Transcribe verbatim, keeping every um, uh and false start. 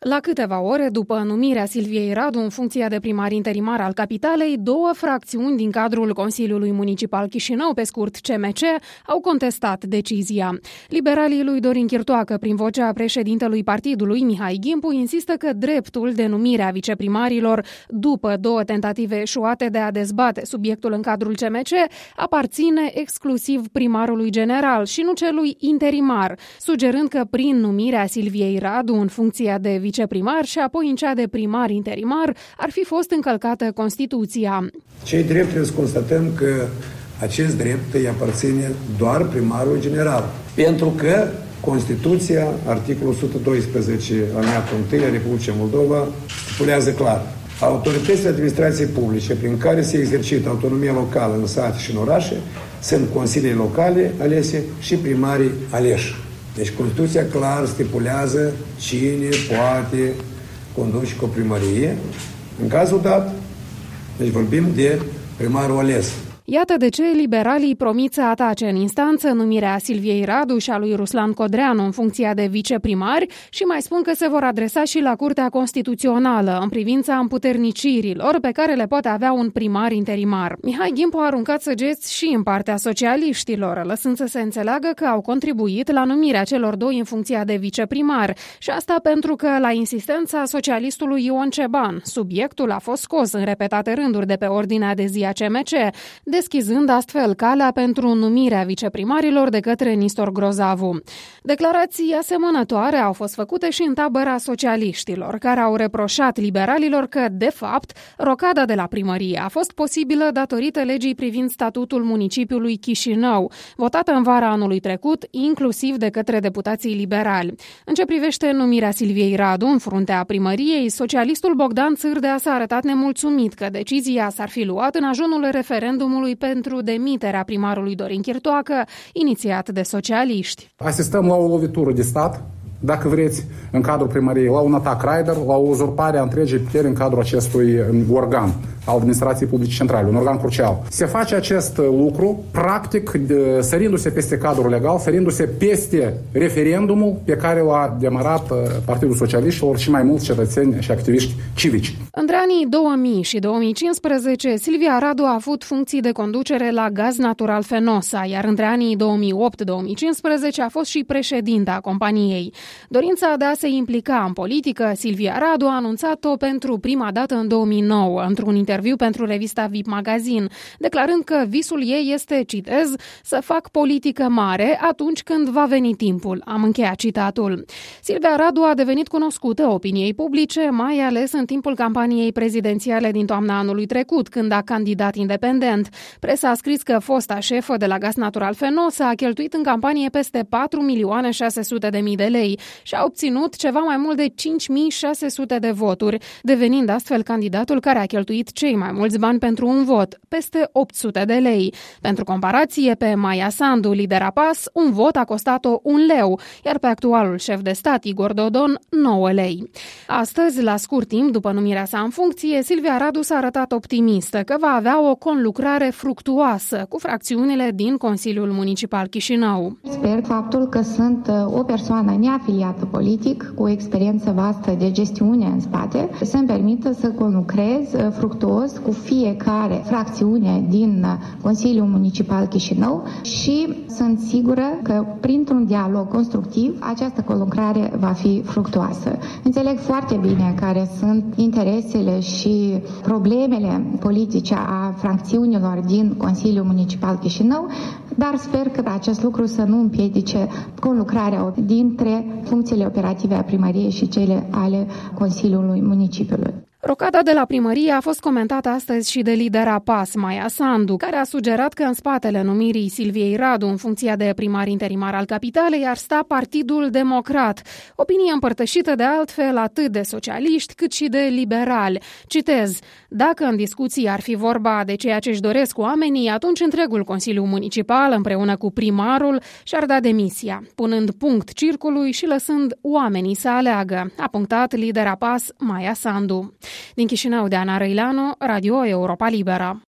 La câteva ore după numirea Silviei Radu în funcția de primar interimar al capitalei, două fracțiuni din cadrul Consiliului Municipal Chișinău, pe scurt C M C, au contestat decizia. Liberalii lui Dorin Chirtoacă, prin vocea președintelui partidului, Mihai Gimpu, insistă că dreptul de numire a viceprimarilor, după două tentative eșuate de a dezbate subiectul în cadrul C M C, aparține exclusiv primarului general și nu celui interimar, sugerând că prin numirea Silviei Radu în funcția de viceprimar și apoi în cea de primar interimar ar fi fost încălcată Constituția. Cei drept trebuie să constatăm că acest drept îi aparține doar primarul general, pentru că Constituția, articolul o sută doisprezece, alineatul unu a Republicii Moldova, stipulează clar: autoritățile administrației publice prin care se exercită autonomia locală în sate și în orașe sunt consiliile locale alese și primarii aleși. Deci Constituția clar stipulează cine poate conduce cu o primărie. În cazul dat, deci vorbim de primarul ales. Iată de ce liberalii promit să atace în instanță numirea Silviei Radu și a lui Ruslan Codreanu în funcția de viceprimari și mai spun că se vor adresa și la Curtea Constituțională în privința împuternicirilor pe care le poate avea un primar interimar. Mihai Gimpu a aruncat săgeți și în partea socialiștilor, lăsând să se înțeleagă că au contribuit la numirea celor doi în funcția de viceprimar, și asta pentru că, la insistența socialistului Ion Ceban, subiectul a fost scos în repetate rânduri de pe ordinea de zi a C M C, deschizând astfel calea pentru numirea viceprimarilor de către Nistor Grozavu. Declarații asemănătoare au fost făcute și în tabăra socialiștilor, care au reproșat liberalilor că, de fapt, rocada de la primărie a fost posibilă datorită legii privind statutul municipiului Chișinău, votată în vara anului trecut, inclusiv de către deputații liberali. În ce privește numirea Silviei Radu în fruntea primăriei, socialistul Bogdan Țârdea s-a arătat nemulțumit că decizia s-ar fi luat în ajunul referendumului pentru demiterea primarului Dorin Chirtoacă, inițiat de socialiști. Asistăm la o lovitură de stat, dacă vreți, în cadrul primăriei, la un atac raider, la o uzurpare a întregii puteri în cadrul acestui organ al administrației publice centrale, un organ crucial. Se face acest lucru, practic, sărindu-se peste cadrul legal, sărindu-se peste referendumul pe care l-a demarat Partidul Socialiștilor și mai mulți cetățeni și activiști civici. Între anii două mii și două mii cincisprezece, Silvia Radu a avut funcții de conducere la Gaz Natural Fenosa, iar între anii două mii opt - două mii cincisprezece a fost și președinta companiei. Dorința de a se implica în politică, Silvia Radu a anunțat-o pentru prima dată în două mii nouă, într-un interviu pentru revista V I P Magazine, declarând că visul ei este, citez, să fac politică mare atunci când va veni timpul. Am încheiat citatul. Silvia Radu a devenit cunoscută opiniei publice, mai ales în timpul campaniei prezidențiale din toamna anului trecut, când a candidat independent. Presa a scris că fosta șefă de la Gaz Natural Fenosa a cheltuit în campanie peste patru milioane șase sute de mii de lei și a obținut ceva mai mult de cinci mii șase sute de voturi, devenind astfel candidatul care a cheltuit cei mai mulți bani pentru un vot, peste opt sute de lei. Pentru comparație, pe Maia Sandu, lidera P A S, un vot a costat-o un leu, iar pe actualul șef de stat, Igor Dodon, nouă lei. Astăzi, la scurt timp după numirea sa în funcție, Silvia Radu s-a arătat optimistă că va avea o conlucrare fructuoasă cu fracțiunile din Consiliul Municipal Chișinău. Sper faptul că sunt o persoană neafiliată politic, cu o experiență vastă de gestiune în spate, să-mi permită să conlucrez fructuos cu fiecare fracțiune din Consiliul Municipal Chișinău și sunt sigură că printr-un dialog constructiv această conlucrare va fi fructuoasă. Înțeleg foarte bine care sunt interesele și problemele politice a fracțiunilor din Consiliul Municipal Chișinău, dar sper că acest lucru să nu împiedice conlucrarea dintre funcțiile operative a primăriei și cele ale Consiliului Municipiului. Rocada de la primărie a fost comentată astăzi și de lidera P A S, Maia Sandu, care a sugerat că în spatele numirii Silviei Radu în funcția de primar interimar al capitalei ar sta Partidul Democrat, opinie împărtășită de altfel atât de socialiști cât și de liberali. Citez: dacă în discuții ar fi vorba de ceea ce își doresc oamenii, atunci întregul Consiliu Municipal, împreună cu primarul, și-ar da demisia, punând punct circului și lăsând oamenii să aleagă, a punctat lidera P A S, Maia Sandu. Din Chișinău, de Ana Răileanu, Radio Europa Liberă.